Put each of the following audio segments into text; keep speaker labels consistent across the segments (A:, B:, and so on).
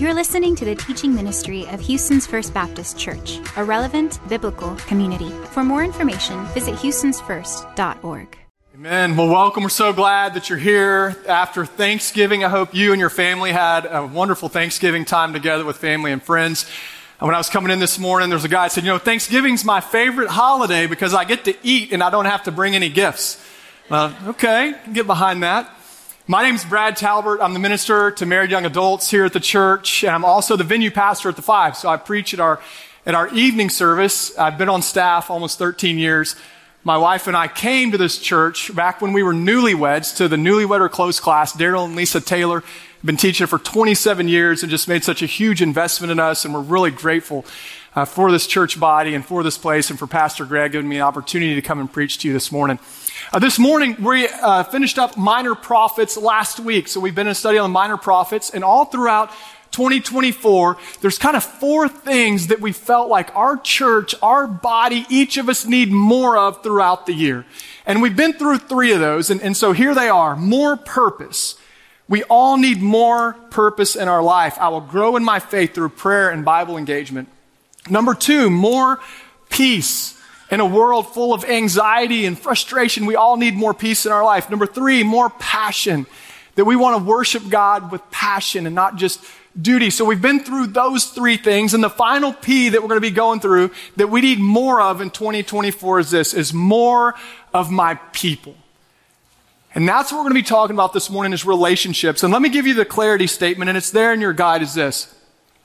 A: You're listening to the teaching ministry of Houston's First Baptist Church, a relevant biblical community. For more information, visit houstonsfirst.org.
B: Amen. Well, welcome. We're so glad that you're here after Thanksgiving. I hope you and your family had a wonderful Thanksgiving time together with family and friends. When I was coming in this morning, there was a guy that said, Thanksgiving's my favorite holiday because I get to eat and I don't have to bring any gifts. Okay, get behind that. My name's Brad Talbert. I'm the minister to married young adults here at the church, and I'm also the venue pastor at the Five. So I preach at our evening service. I've been on staff almost 13 years. My wife and I came to this church back when we were newlyweds to the Newlywed or Close class. Daryl and Lisa Taylor have been teaching for 27 years and just made such a huge investment in us, and we're really grateful for this church body and for this place and for Pastor Greg giving me an opportunity to come and preach to you this morning. This morning, we finished up Minor Prophets last week. So we've been in a study on Minor Prophets, and all throughout 2024, there's kind of 4 things that we felt like our church, our body, each of us need more of throughout the year. And we've been through 3 of those, and so here they are. More purpose. We all need more purpose in our life. I will grow in my faith through prayer and Bible engagement. Number 2, more peace. In a world full of anxiety and frustration, we all need more peace in our life. Number 3, more passion. That we want to worship God with passion and not just duty. So we've been through those 3 things. And the final P that we're going to be going through that we need more of in 2024 is this, is more of my people. And that's what we're going to be talking about this morning is relationships. And let me give you the clarity statement, and it's there in your guide, is this.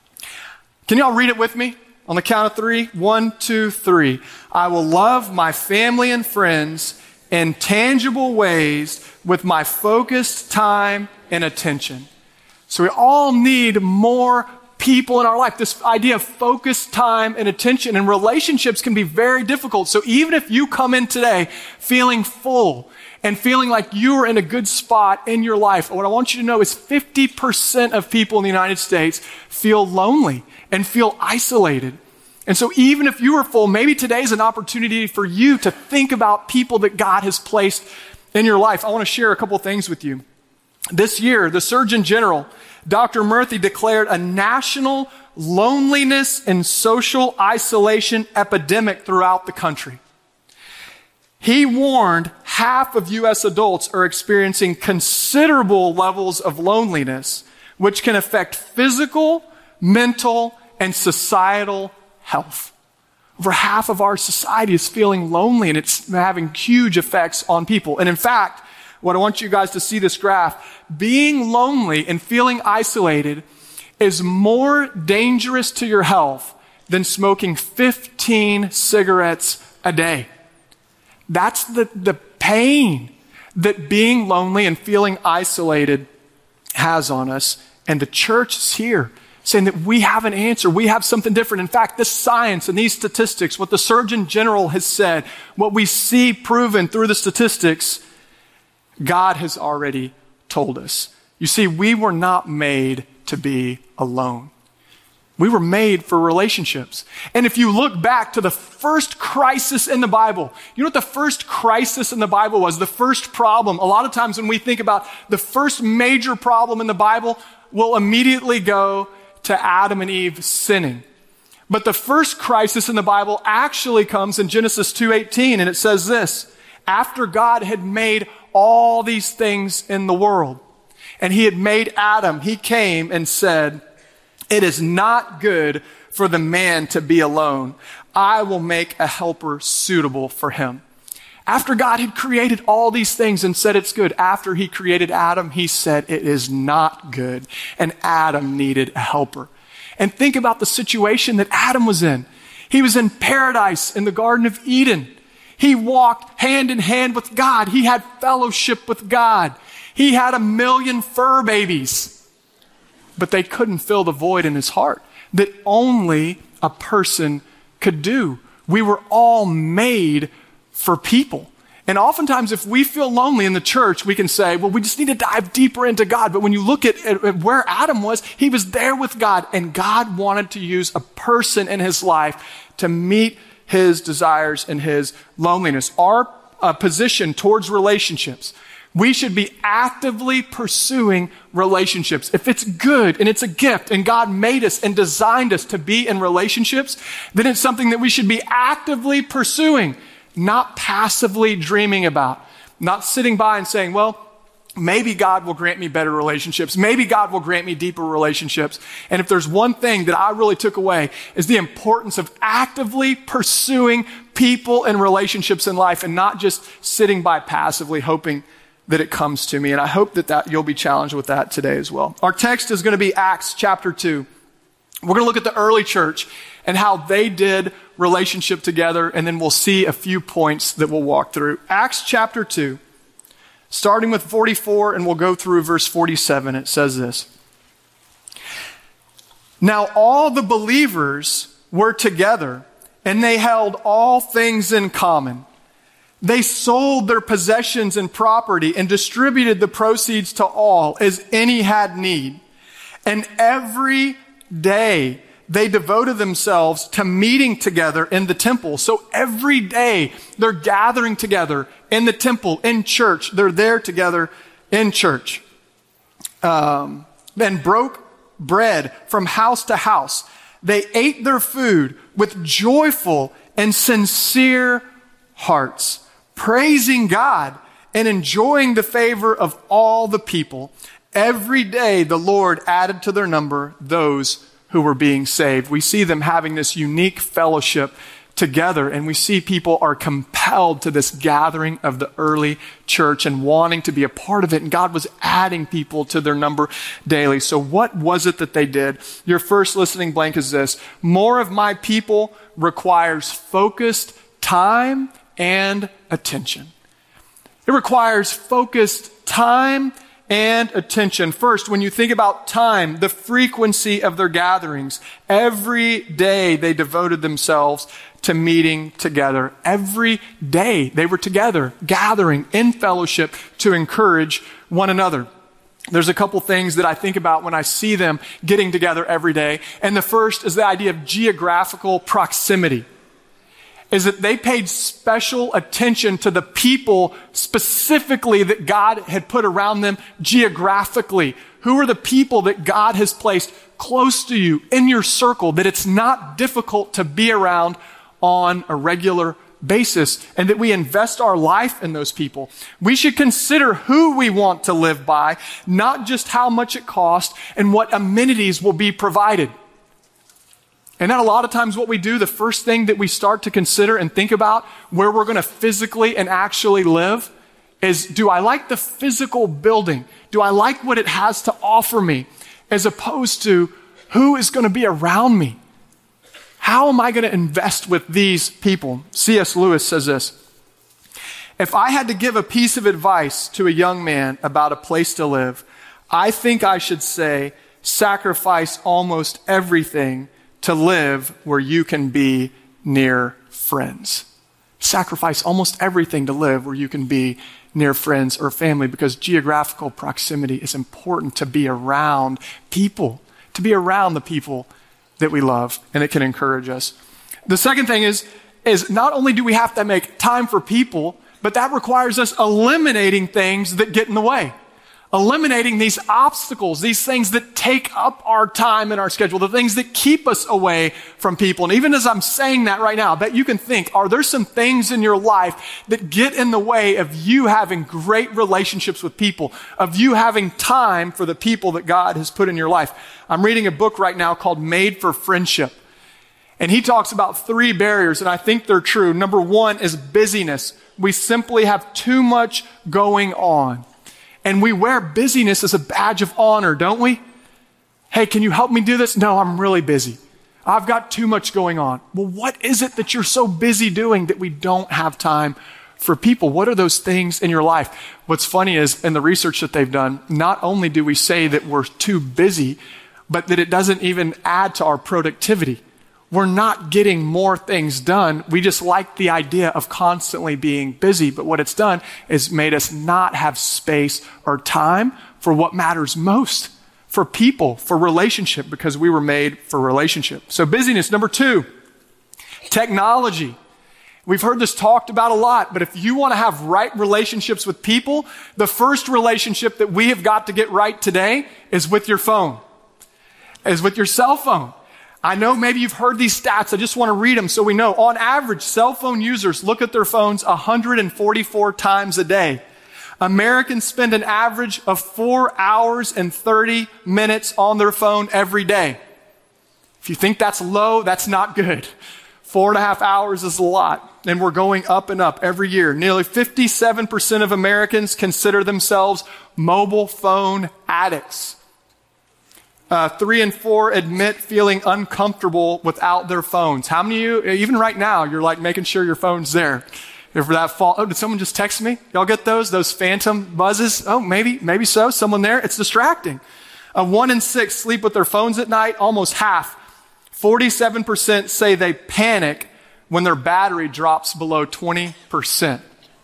B: Can y'all read it with me? On the count of 3, 1, 2, 3. I will love my family and friends in tangible ways with my focused time and attention. So we all need more people in our life. This idea of focused time and attention, and relationships can be very difficult. So even if you come in today feeling full and feeling like you're in a good spot in your life, what I want you to know is 50% of people in the United States feel lonely and feel isolated. And so even if you are full, maybe today's an opportunity for you to think about people that God has placed in your life. I want to share a couple things with you. This year, the Surgeon General, Dr. Murthy, declared a national loneliness and social isolation epidemic throughout the country. He warned half of U.S. adults are experiencing considerable levels of loneliness, which can affect physical, mental, and societal health. Over half of our society is feeling lonely, and it's having huge effects on people. And in fact, what I want you guys to see this graph, being lonely and feeling isolated is more dangerous to your health than smoking 15 cigarettes a day. That's the pain that being lonely and feeling isolated has on us. And the church is here saying that we have an answer. We have something different. In fact, this science and these statistics, what the Surgeon General has said, what we see proven through the statistics, God has already told us. You see, we were not made to be alone. We were made for relationships. And if you look back to the first crisis in the Bible, you know what the first crisis in the Bible was? The first problem. A lot of times when we think about the first major problem in the Bible, we'll immediately go to Adam and Eve sinning. But the first crisis in the Bible actually comes in Genesis 2:18, and it says this, after God had made all these things in the world, and he had made Adam, he came and said, it is not good for the man to be alone. I will make a helper suitable for him. After God had created all these things and said it's good, after he created Adam, he said it is not good. And Adam needed a helper. And think about the situation that Adam was in. He was in paradise in the Garden of Eden. He walked hand in hand with God. He had fellowship with God. He had 1 million fur babies. But they couldn't fill the void in his heart that only a person could do. We were all made for people. And oftentimes if we feel lonely in the church, we can say, well, we just need to dive deeper into God. But when you look at where Adam was, he was there with God, and God wanted to use a person in his life to meet his desires and his loneliness. Our position towards relationships, We should be actively pursuing relationships. If it's good and it's a gift and God made us and designed us to be in relationships, then it's something that we should be actively pursuing, not passively dreaming about, not sitting by and saying, well, maybe God will grant me better relationships. Maybe God will grant me deeper relationships. And if there's one thing that I really took away is the importance of actively pursuing people and relationships in life and not just sitting by passively hoping that it comes to me. And I hope that you'll be challenged with that today as well. Our text is going to be Acts chapter 2. We're going to look at the early church and how they did relationship together, and then we'll see a few points that we'll walk through. Acts chapter 2, starting with 44, and we'll go through verse 47. It says this. Now all the believers were together, and they held all things in common. They sold their possessions and property and distributed the proceeds to all as any had need. And every day they devoted themselves to meeting together in the temple. So every day they're gathering together in the temple, in church. They're there together in church. Then broke bread from house to house. They ate their food with joyful and sincere hearts, praising God and enjoying the favor of all the people. Every day the Lord added to their number those who were being saved. We see them having this unique fellowship together, and we see people are compelled to this gathering of the early church and wanting to be a part of it, and God was adding people to their number daily. So what was it that they did? Your first listening blank is this: more of my people requires focused time and attention. It requires focused time and attention. First, when you think about time, the frequency of their gatherings, every day they devoted themselves to meeting together. Every day they were together, gathering in fellowship to encourage one another. There's a couple things that I think about when I see them getting together every day. And the first is the idea of geographical proximity. Is that they paid special attention to the people specifically that God had put around them geographically. Who are the people that God has placed close to you in your circle that it's not difficult to be around on a regular basis, and that we invest our life in those people. We should consider who we want to live by, not just how much it costs and what amenities will be provided. And that a lot of times what we do, the first thing that we start to consider and think about where we're going to physically and actually live is, do I like the physical building? Do I like what it has to offer me? As opposed to, who is going to be around me? How am I going to invest with these people? C.S. Lewis says this: if I had to give a piece of advice to a young man about a place to live, I think I should say, sacrifice almost everything to live where you can be near friends. Sacrifice almost everything to live where you can be near friends or family, because geographical proximity is important to be around people, to be around the people that we love, and it can encourage us. The second thing is not only do we have to make time for people, but that requires us eliminating things that get in the way. Eliminating these obstacles, these things that take up our time and our schedule, the things that keep us away from people. And even as I'm saying that right now, I bet you can think, are there some things in your life that get in the way of you having great relationships with people, of you having time for the people that God has put in your life? I'm reading a book right now called Made for Friendship. And he talks about 3 barriers, and I think they're true. Number 1 is busyness. We simply have too much going on. And we wear busyness as a badge of honor, don't we? Hey, can you help me do this? No, I'm really busy. I've got too much going on. Well, what is it that you're so busy doing that we don't have time for people? What are those things in your life? What's funny is, in the research that they've done, not only do we say that we're too busy, but that it doesn't even add to our productivity. We're not getting more things done. We just like the idea of constantly being busy. But what it's done is made us not have space or time for what matters most, for people, for relationship, because we were made for relationship. So busyness. Number 2, technology. We've heard this talked about a lot, but if you want to have right relationships with people, the first relationship that we have got to get right today is with your phone, is with your cell phone. I know maybe you've heard these stats. I just want to read them so we know. On average, cell phone users look at their phones 144 times a day. Americans spend an average of 4 hours and 30 minutes on their phone every day. If you think that's low, that's not good. 4.5 hours is a lot, and we're going up and up every year. Nearly 57% of Americans consider themselves mobile phone addicts. 3 in 4 admit feeling uncomfortable without their phones. How many of you, even right now, you're like making sure your phone's there? If that fall, oh, did someone just text me? Y'all get those phantom buzzes? Oh, maybe so. Someone there. It's distracting. 1 in 6 sleep with their phones at night. Almost half. 47% say they panic when their battery drops below 20%.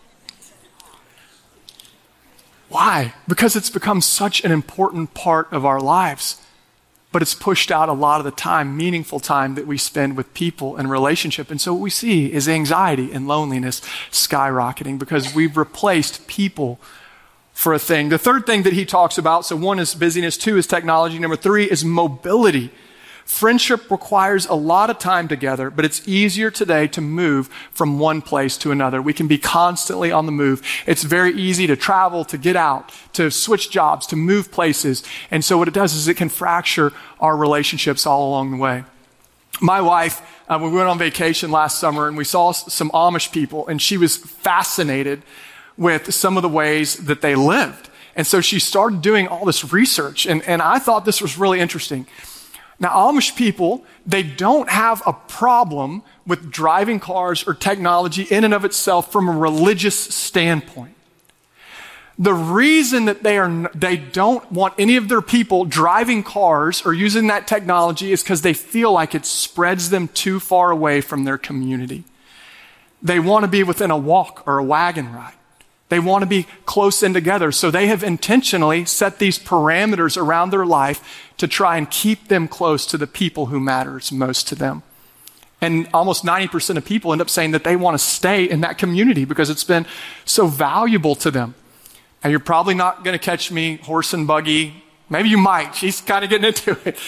B: Why? Because it's become such an important part of our lives. But it's pushed out a lot of the time, meaningful time that we spend with people and relationship. And so what we see is anxiety and loneliness skyrocketing because we've replaced people for a thing. The third thing that he talks about, so 1 is busyness, 2 is technology, number 3 is mobility. Friendship requires a lot of time together, but it's easier today to move from one place to another. We can be constantly on the move. It's very easy to travel, to get out, to switch jobs, to move places. And so what it does is it can fracture our relationships all along the way. My wife, we went on vacation last summer and we saw some Amish people, and she was fascinated with some of the ways that they lived. And so she started doing all this research, and I thought this was really interesting. Now, Amish people, they don't have a problem with driving cars or technology in and of itself from a religious standpoint. The reason that they don't want any of their people driving cars or using that technology is because they feel like it spreads them too far away from their community. They want to be within a walk or a wagon ride. They want to be close in together. So they have intentionally set these parameters around their life to try and keep them close to the people who matters most to them. And almost 90% of people end up saying that they want to stay in that community because it's been so valuable to them. And you're probably not going to catch me horse and buggy. Maybe you might. She's kind of getting into it.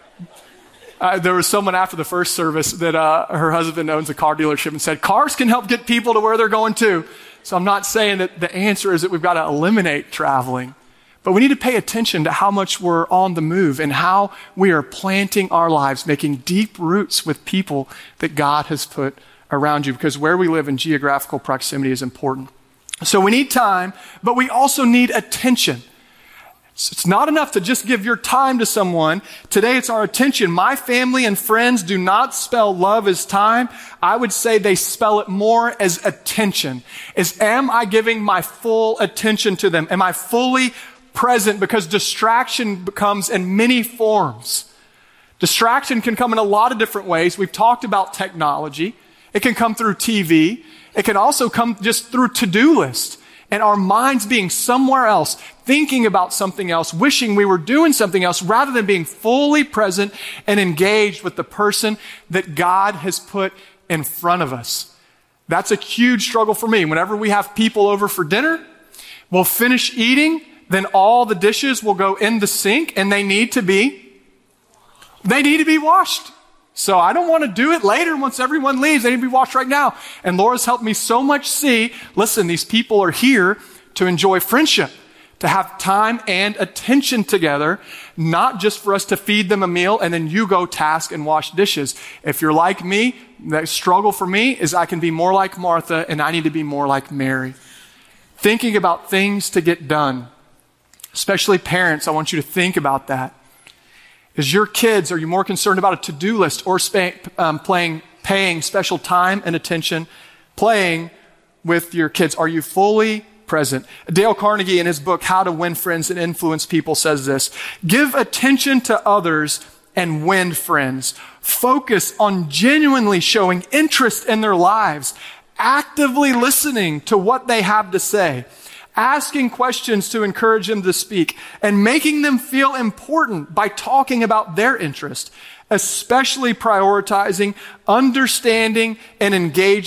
B: There was someone after the first service that her husband owns a car dealership and said, cars can help get people to where they're going to. So I'm not saying that the answer is that we've got to eliminate traveling, but we need to pay attention to how much we're on the move and how we are planting our lives, making deep roots with people that God has put around you, because where we live in geographical proximity is important. So we need time, but we also need attention. So it's not enough to just give your time to someone. Today it's our attention. My family and friends do not spell love as time. I would say they spell it more as attention. Am I giving my full attention to them? Am I fully present? Because distraction comes in many forms. Distraction can come in a lot of different ways. We've talked about technology. It can come through TV. It can also come just through to-do lists. And our minds being somewhere else, thinking about something else, wishing we were doing something else, rather than being fully present and engaged with the person that God has put in front of us. That's a huge struggle for me. Whenever we have people over for dinner, we'll finish eating, then all the dishes will go in the sink, and they need to be washed. So I don't want to do it later once everyone leaves. They need to be washed right now. And Laura's helped me so much see, listen, these people are here to enjoy friendship, to have time and attention together, not just for us to feed them a meal and then you go task and wash dishes. If you're like me, the struggle for me is I can be more like Martha and I need to be more like Mary. Thinking about things to get done. Especially parents, I want you to think about that. Is your kids, are you more concerned about a to-do list or paying special time and attention, playing with your kids? Are you fully present? Dale Carnegie in his book, How to Win Friends and Influence People, says this: give attention to others and win friends. Focus on genuinely showing interest in their lives, actively listening to what they have to say, asking questions to encourage them to speak, and making them feel important by talking about their interest, especially prioritizing, understanding, and engaging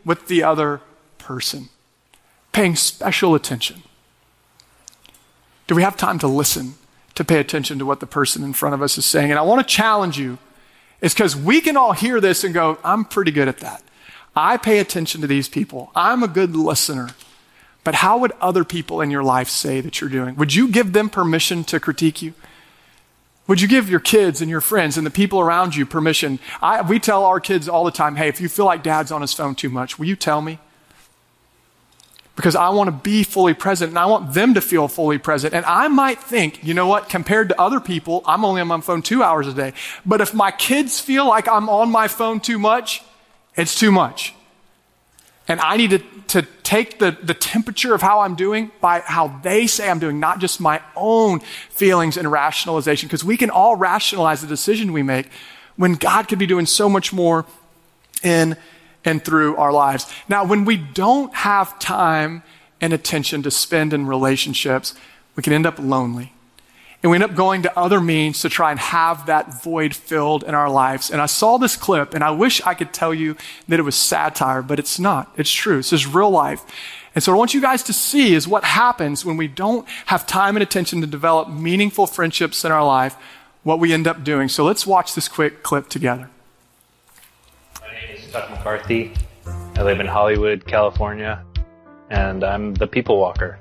B: with the other person, paying special attention. Do we have time to listen, to pay attention to what the person in front of us is saying? And I want to challenge you, is because we can all hear this and go, I'm pretty good at that. I pay attention to these people. I'm a good listener. But how would other people in your life say that you're doing? Would you give them permission to critique you? Would you give your kids and your friends and the people around you permission? We tell our kids all the time, hey, if you feel like dad's on his phone too much, will you tell me? Because I want to be fully present and I want them to feel fully present. And I might think, you know what, compared to other people, I'm only on my phone 2 hours a day. But if my kids feel like I'm on my phone too much, it's too much. And I need to take the temperature of how I'm doing by how they say I'm doing, not just my own feelings and rationalization. Because we can all rationalize the decision we make when God could be doing so much more in and through our lives. Now, when we don't have time and attention to spend in relationships, we can end up lonely. And we end up going to other means to try and have that void filled in our lives. And I saw this clip, and I wish I could tell you that it was satire, but it's not. It's true. This is real life. And so what I want you guys to see is what happens when we don't have time and attention to develop meaningful friendships in our life, what we end up doing. So let's watch this quick clip together.
C: My name is Chuck McCarthy. I live in Hollywood, California, and I'm the people walker.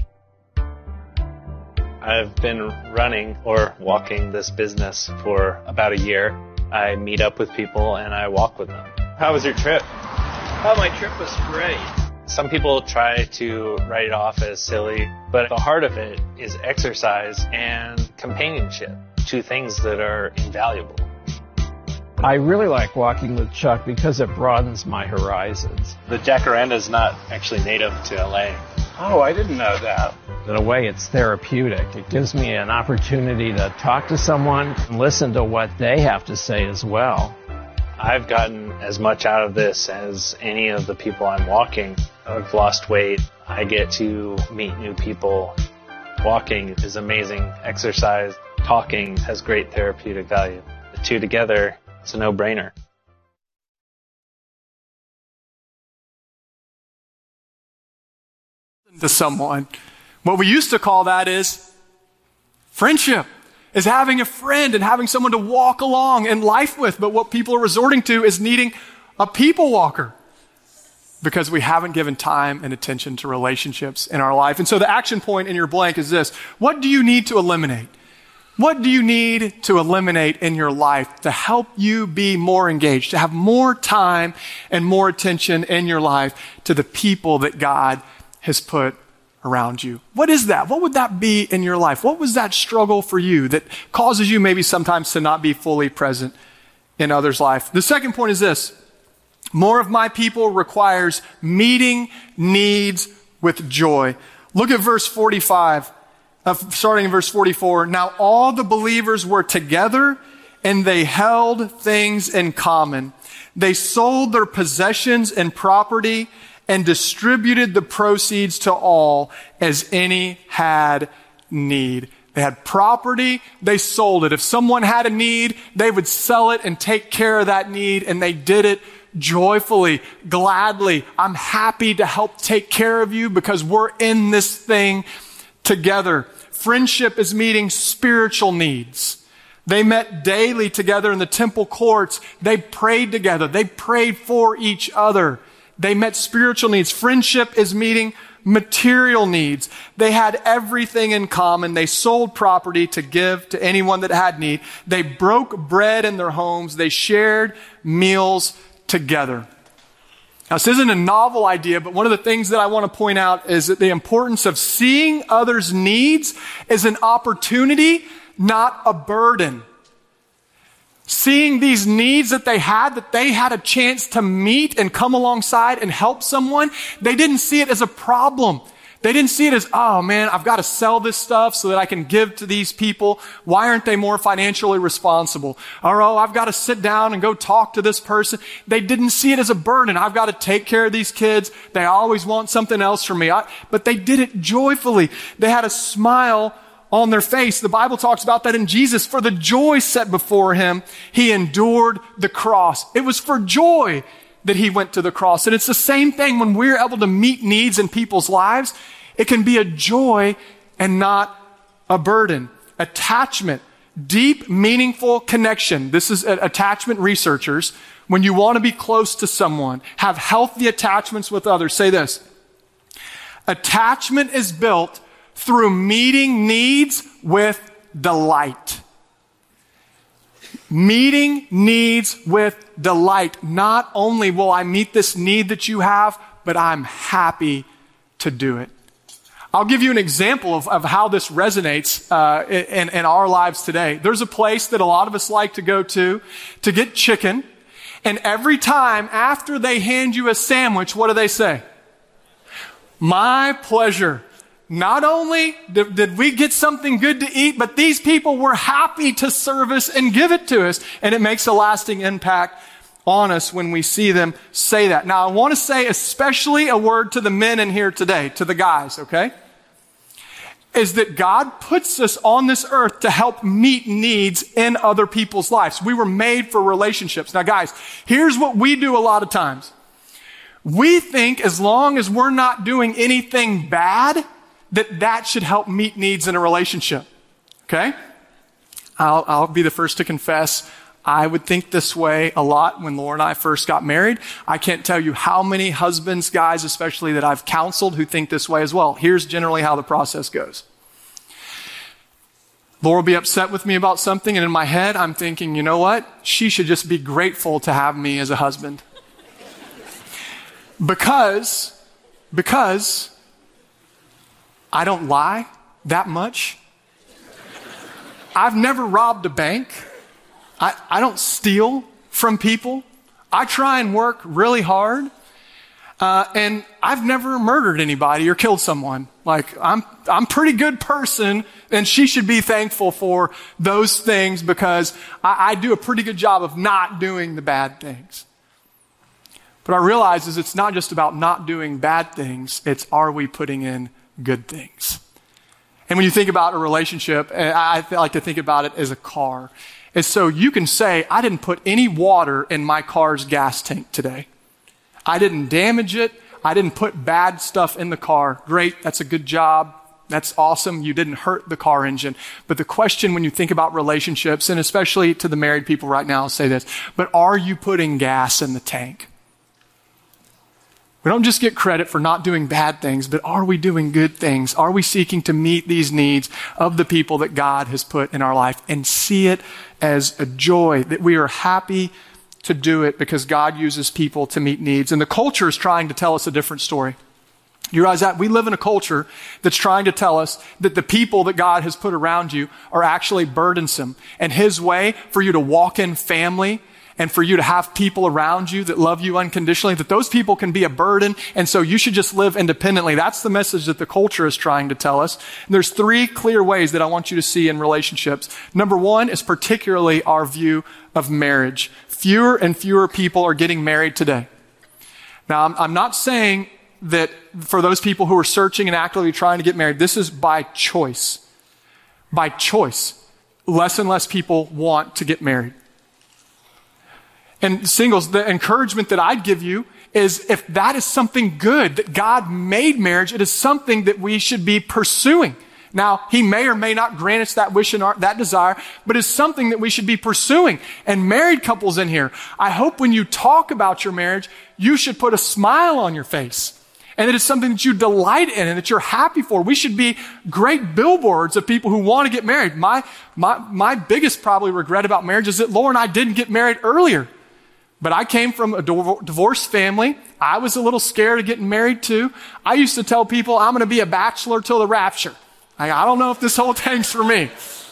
C: I've been running or walking this business for about a year. I meet up with people and I walk with them. How was your trip?
D: Oh, my trip was great.
C: Some people try to write it off as silly, but the heart of it is exercise and companionship, two things that are invaluable.
D: I really like walking with Chuck because it broadens my horizons.
C: The jacaranda is not actually native to LA.
D: Oh, I didn't know that. In a way, it's therapeutic. It gives me an opportunity to talk to someone and listen to what they have to say as well.
C: I've gotten as much out of this as any of the people I'm walking. I've lost weight. I get to meet new people. Walking is amazing exercise. Talking has great therapeutic value. The two together, it's a no-brainer.
B: To someone. What we used to call that is friendship, is having a friend and having someone to walk along in life with. But what people are resorting to is needing a people walker because we haven't given time and attention to relationships in our life. And so the action point in your blank is this. What do you need to eliminate? What do you need to eliminate in your life to help you be more engaged, to have more time and more attention in your life to the people that God has put around you? What is that? What would that be in your life? What was that struggle for you that causes you maybe sometimes to not be fully present in others' life? The second point is this. More of my people requires meeting needs with joy. Look at verse 45, starting in verse 44. Now all the believers were together and they held things in common. They sold their possessions and property and distributed the proceeds to all as any had need. They had property, they sold it. If someone had a need, they would sell it and take care of that need, and they did it joyfully, gladly. I'm happy to help take care of you because we're in this thing together. Friendship is meeting spiritual needs. They met daily together in the temple courts. They prayed together. They prayed for each other. They met spiritual needs. Friendship is meeting material needs. They had everything in common. They sold property to give to anyone that had need. They broke bread in their homes. They shared meals together. Now, this isn't a novel idea, but one of the things that I want to point out is that the importance of seeing others' needs is an opportunity, not a burden. Seeing these needs that they had a chance to meet and come alongside and help someone, they didn't see it as a problem. They didn't see it as, oh man, I've got to sell this stuff so that I can give to these people. Why aren't they more financially responsible? Or, oh, I've got to sit down and go talk to this person. They didn't see it as a burden. I've got to take care of these kids. They always want something else from me. But they did it joyfully. They had a smile on their face. The Bible talks about that in Jesus. For the joy set before him, he endured the cross. It was for joy that he went to the cross. And it's the same thing when we're able to meet needs in people's lives. It can be a joy and not a burden. Attachment, deep, meaningful connection. This is attachment researchers. When you want to be close to someone, have healthy attachments with others, say this. Attachment is built through meeting needs with delight. Meeting needs with delight. Not only will I meet this need that you have, but I'm happy to do it. I'll give you an example of how this resonates in our lives today. There's a place that a lot of us like to go to get chicken. And every time after they hand you a sandwich, what do they say? My pleasure. Not only did we get something good to eat, but these people were happy to serve us and give it to us. And it makes a lasting impact on us when we see them say that. Now, I want to say especially a word to the men in here today, to the guys, okay? Is that God puts us on this earth to help meet needs in other people's lives. We were made for relationships. Now, guys, here's what we do a lot of times. We think as long as we're not doing anything bad, that should help meet needs in a relationship. Okay? I'll be the first to confess, I would think this way a lot when Laura and I first got married. I can't tell you how many husbands, guys especially, that I've counseled who think this way as well. Here's generally how the process goes. Laura will be upset with me about something, and in my head, I'm thinking, you know what? She should just be grateful to have me as a husband. Because I don't lie that much. I've never robbed a bank. I don't steal from people. I try and work really hard. And I've never murdered anybody or killed someone. Like, I'm a pretty good person, and she should be thankful for those things because I do a pretty good job of not doing the bad things. But I realize is it's not just about not doing bad things, it's are we putting in good things? And when you think about a relationship, I like to think about it as a car. And so you can say, I didn't put any water in my car's gas tank today. I didn't damage it. I didn't put bad stuff in the car. Great, that's a good job. That's awesome. You didn't hurt the car engine. But the question when you think about relationships, and especially to the married people right now, I'll say this, but are you putting gas in the tank? We don't just get credit for not doing bad things, but are we doing good things? Are we seeking to meet these needs of the people that God has put in our life and see it as a joy, that we are happy to do it because God uses people to meet needs? And the culture is trying to tell us a different story. You realize that we live in a culture that's trying to tell us that the people that God has put around you are actually burdensome. And His way for you to walk in family and for you to have people around you that love you unconditionally, that those people can be a burden, and so you should just live independently. That's the message that the culture is trying to tell us. And there's 3 clear ways that I want you to see in relationships. Number 1 is particularly our view of marriage. Fewer and fewer people are getting married today. Now, I'm not saying that for those people who are searching and actively trying to get married, this is by choice. By choice. Less and less people want to get married. And singles, the encouragement that I'd give you is if that is something good, that God made marriage, it is something that we should be pursuing. Now, He may or may not grant us that wish and that desire, but it's something that we should be pursuing. And married couples in here, I hope when you talk about your marriage, you should put a smile on your face. And that it's something that you delight in and that you're happy for. We should be great billboards of people who want to get married. My biggest probably regret about marriage is that Laura and I didn't get married earlier. But I came from a divorced family. I was a little scared of getting married too. I used to tell people I'm going to be a bachelor till the rapture. I don't know if this whole thing's for me.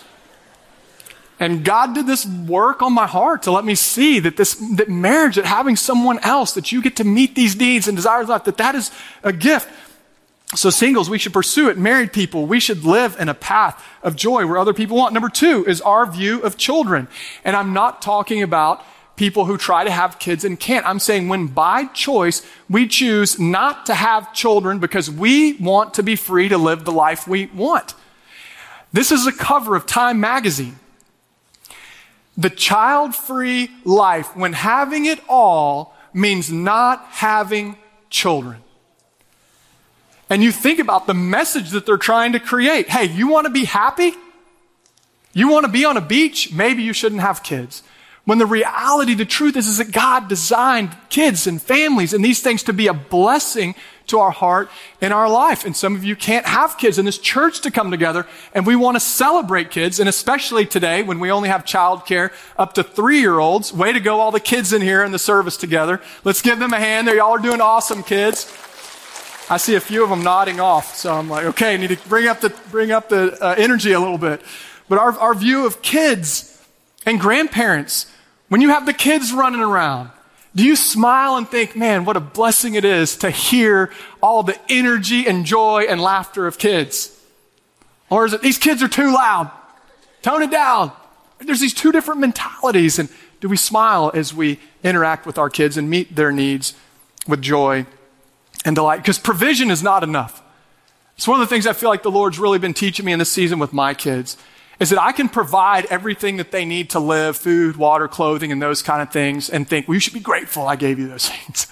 B: And God did this work on my heart to let me see that marriage, that having someone else, that you get to meet these needs and desires of life, that is a gift. So singles, we should pursue it. Married people, we should live in a path of joy where other people want. Number 2 is our view of children. And I'm not talking about people who try to have kids and can't. I'm saying when by choice we choose not to have children because we want to be free to live the life we want. This is a cover of Time magazine. The child-free life, when having it all, means not having children. And you think about the message that they're trying to create. Hey, you want to be happy? You want to be on a beach? Maybe you shouldn't have kids. When the reality, the truth is that God designed kids and families and these things to be a blessing to our heart and our life. And some of you can't have kids in this church to come together, and we want to celebrate kids, and especially today when we only have childcare up to 3-year-olds. Way to go, all the kids in here in the service together. Let's give them a hand. Y'all are doing awesome, kids. I see a few of them nodding off, so I'm like, okay, I need to bring up the energy a little bit. But our view of kids and grandparents, when you have the kids running around, do you smile and think, man, what a blessing it is to hear all the energy and joy and laughter of kids? Or is it, these kids are too loud, tone it down? There's these two different mentalities. And do we smile as we interact with our kids and meet their needs with joy and delight? Because provision is not enough. It's one of the things I feel like the Lord's really been teaching me in this season with my kids, is that I can provide everything that they need to live, food, water, clothing, and those kind of things, and think, well, you should be grateful I gave you those things.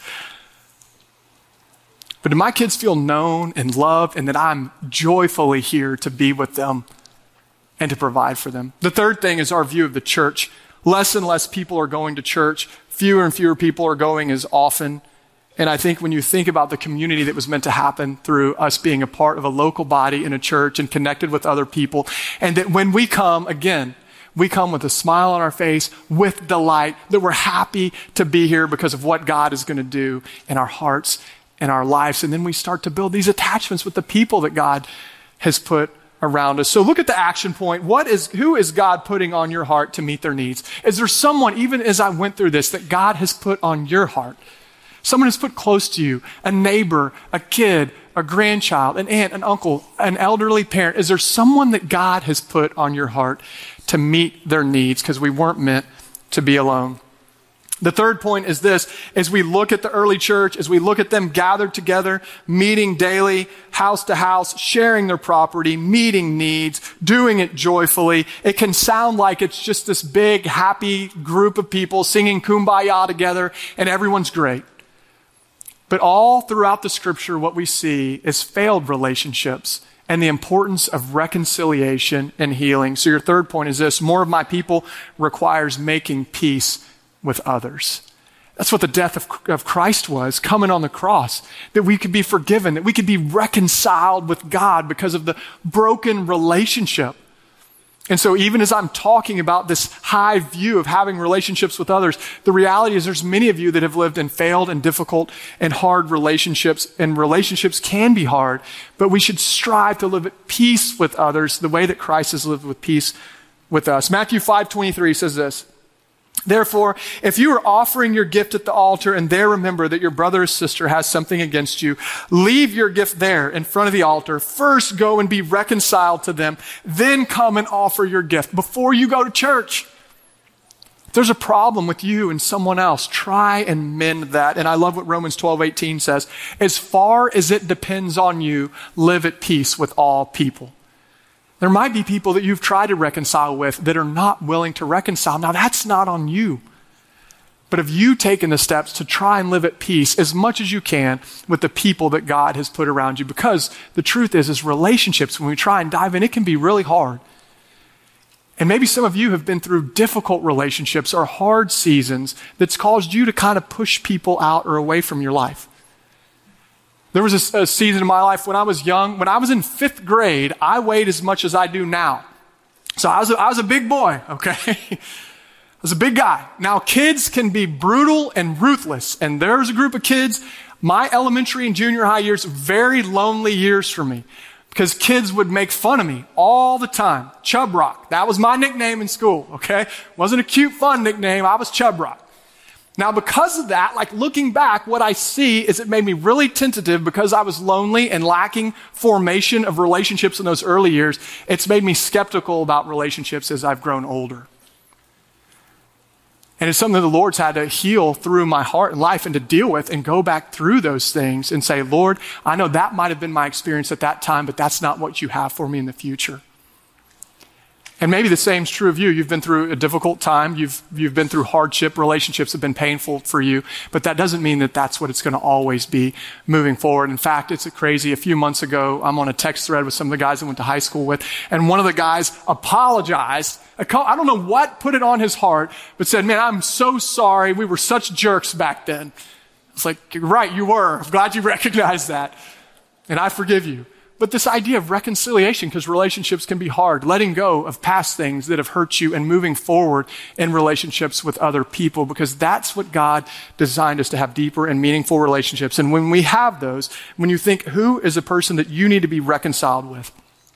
B: But do my kids feel known and loved, and that I'm joyfully here to be with them and to provide for them? The third thing is our view of the church. Less and less people are going to church. Fewer and fewer people are going as often. And I think when you think about the community that was meant to happen through us being a part of a local body in a church and connected with other people, and that when we come, again, we come with a smile on our face, with delight, that we're happy to be here because of what God is going to do in our hearts and our lives. And then we start to build these attachments with the people that God has put around us. So look at the action point. Who is God putting on your heart to meet their needs? Is there someone, even as I went through this, that God has put on your heart? Someone who's put close to you, a neighbor, a kid, a grandchild, an aunt, an uncle, an elderly parent. Is there someone that God has put on your heart to meet their needs? Because we weren't meant to be alone. The third point is this: as we look at the early church, as we look at them gathered together, meeting daily, house to house, sharing their property, meeting needs, doing it joyfully, it can sound like it's just this big, happy group of people singing Kumbaya together, and everyone's great. But all throughout the scripture, what we see is failed relationships and the importance of reconciliation and healing. So your third point is this: more of my people requires making peace with others. That's what the death of Christ was, coming on the cross, that we could be forgiven, that we could be reconciled with God because of the broken relationship. And so even as I'm talking about this high view of having relationships with others, the reality is there's many of you that have lived in failed and difficult and hard relationships, and relationships can be hard, but we should strive to live at peace with others the way that Christ has lived with peace with us. Matthew 5:23 says this: therefore, if you are offering your gift at the altar and there remember that your brother or sister has something against you, leave your gift there in front of the altar. First go and be reconciled to them, then come and offer your gift before you go to church. If there's a problem with you and someone else, try and mend that. And I love what Romans 12:18 says: as far as it depends on you, live at peace with all people. There might be people that you've tried to reconcile with that are not willing to reconcile. Now, that's not on you. But have you taken the steps to try and live at peace as much as you can with the people that God has put around you? Because the truth is relationships, when we try and dive in, it can be really hard. And maybe some of you have been through difficult relationships or hard seasons that's caused you to kind of push people out or away from your life. There was a season in my life when I was young. When I was in 5th grade, I weighed as much as I do now. So I was a big boy, okay? I was a big guy. Now, kids can be brutal and ruthless. And there's a group of kids, my elementary and junior high years, very lonely years for me, because kids would make fun of me all the time. Chub Rock. That was my nickname in school, okay? Wasn't a cute, fun nickname. I was Chub Rock. Now, because of that, like looking back, what I see is it made me really tentative because I was lonely and lacking formation of relationships in those early years. It's made me skeptical about relationships as I've grown older. And it's something that the Lord's had to heal through my heart and life and to deal with and go back through those things and say, Lord, I know that might have been my experience at that time, but that's not what you have for me in the future. And maybe the same is true of you. You've been through a difficult time. You've been through hardship. Relationships have been painful for you. But that doesn't mean that that's what it's going to always be moving forward. In fact, it's crazy. A few months ago, I'm on a text thread with some of the guys I went to high school with. And one of the guys apologized. I don't know what put it on his heart, but said, man, I'm so sorry. We were such jerks back then. It's like, right, you were. I'm glad you recognized that. And I forgive you. But this idea of reconciliation, because relationships can be hard, letting go of past things that have hurt you and moving forward in relationships with other people, because that's what God designed us to have, deeper and meaningful relationships. And when we have those, when you think, who is a person that you need to be reconciled with?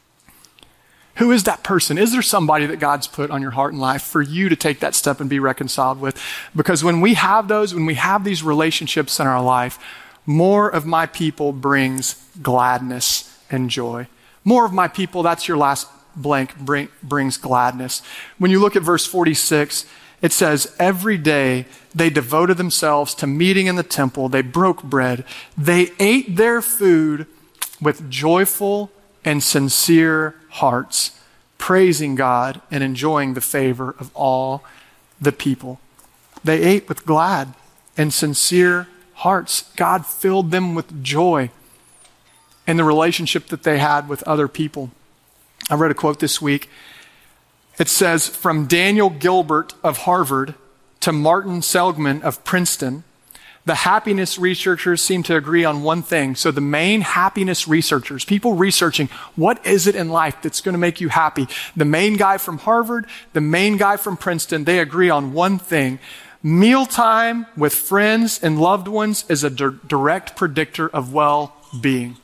B: Who is that person? Is there somebody that God's put on your heart and life for you to take that step and be reconciled with? Because when we have those, when we have these relationships in our life, more of my people brings gladness and joy. More of my people, that's your last blank, brings gladness. When you look at verse 46, it says, every day they devoted themselves to meeting in the temple. They broke bread. They ate their food with joyful and sincere hearts, praising God and enjoying the favor of all the people. They ate with glad and sincere hearts. God filled them with joy in the relationship that they had with other people. I read a quote this week. It says, from Daniel Gilbert of Harvard to Martin Seligman of Princeton, the happiness researchers seem to agree on one thing. So the main happiness researchers, people researching what is it in life that's going to make you happy, the main guy from Harvard, the main guy from Princeton, they agree on one thing. Mealtime with friends and loved ones is a direct predictor of well-being.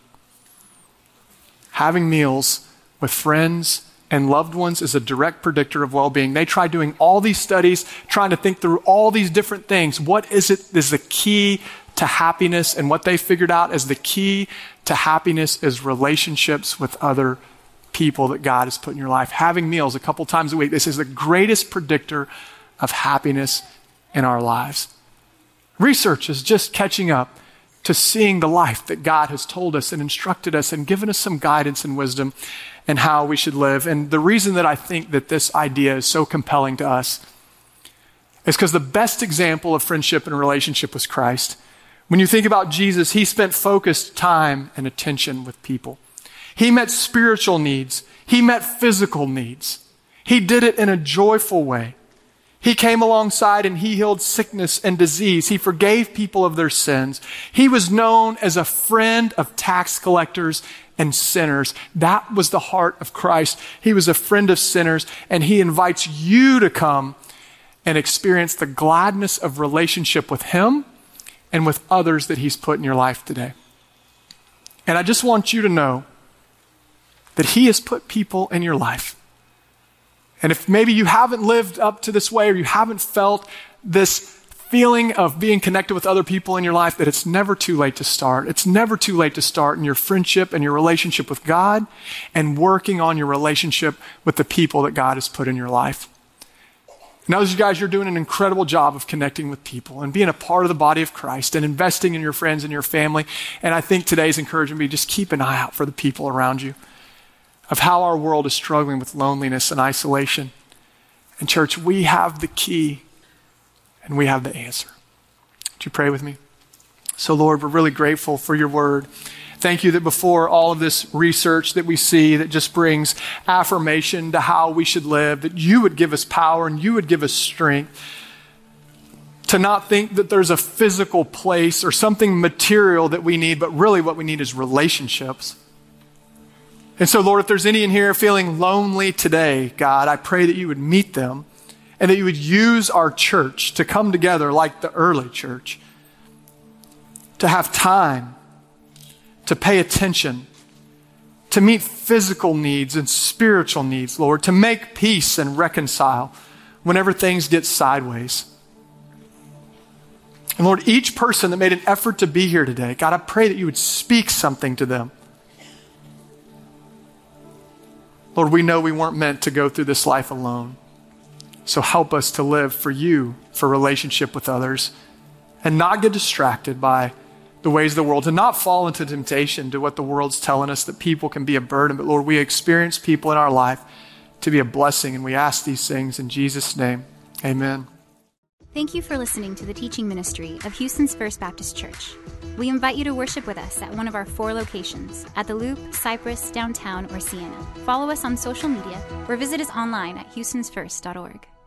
B: Having meals with friends and loved ones is a direct predictor of well-being. They try doing all these studies, trying to think through all these different things. What is the key to happiness? And what they figured out is the key to happiness is relationships with other people that God has put in your life. Having meals a couple times a week, this is the greatest predictor of happiness in our lives. Research is just catching up to seeing the life that God has told us and instructed us and given us some guidance and wisdom and how we should live. And the reason that I think that this idea is so compelling to us is because the best example of friendship and relationship was Christ. When you think about Jesus, he spent focused time and attention with people. He met spiritual needs. He met physical needs. He did it in a joyful way. He came alongside and he healed sickness and disease. He forgave people of their sins. He was known as a friend of tax collectors and sinners. That was the heart of Christ. He was a friend of sinners, and he invites you to come and experience the gladness of relationship with him and with others that he's put in your life today. And I just want you to know that he has put people in your life. And if maybe you haven't lived up to this way, or you haven't felt this feeling of being connected with other people in your life, that it's never too late to start. It's never too late to start in your friendship and your relationship with God and working on your relationship with the people that God has put in your life. Now, you guys, you're doing an incredible job of connecting with people and being a part of the body of Christ and investing in your friends and your family. And I think today's encouragement would be just keep an eye out for the people around you, of how our world is struggling with loneliness and isolation. And church, we have the key and we have the answer. Would you pray with me? So Lord, we're really grateful for your word. Thank you that before all of this research that we see that just brings affirmation to how we should live, that you would give us power and you would give us strength to not think that there's a physical place or something material that we need, but really what we need is relationships. And so, Lord, if there's any in here feeling lonely today, God, I pray that you would meet them and that you would use our church to come together like the early church, to have time, to pay attention, to meet physical needs and spiritual needs, Lord, to make peace and reconcile whenever things get sideways. And Lord, each person that made an effort to be here today, God, I pray that you would speak something to them. Lord, we know we weren't meant to go through this life alone. So help us to live for you, for relationship with others, and not get distracted by the ways of the world, to not fall into temptation to what the world's telling us that people can be a burden. But Lord, we experience people in our life to be a blessing. And we ask these things in Jesus' name. Amen.
A: Thank you for listening to the teaching ministry of Houston's First Baptist Church. We invite you to worship with us at one of our 4 locations, at the Loop, Cypress, Downtown, or Sienna. Follow us on social media or visit us online at houstonsfirst.org.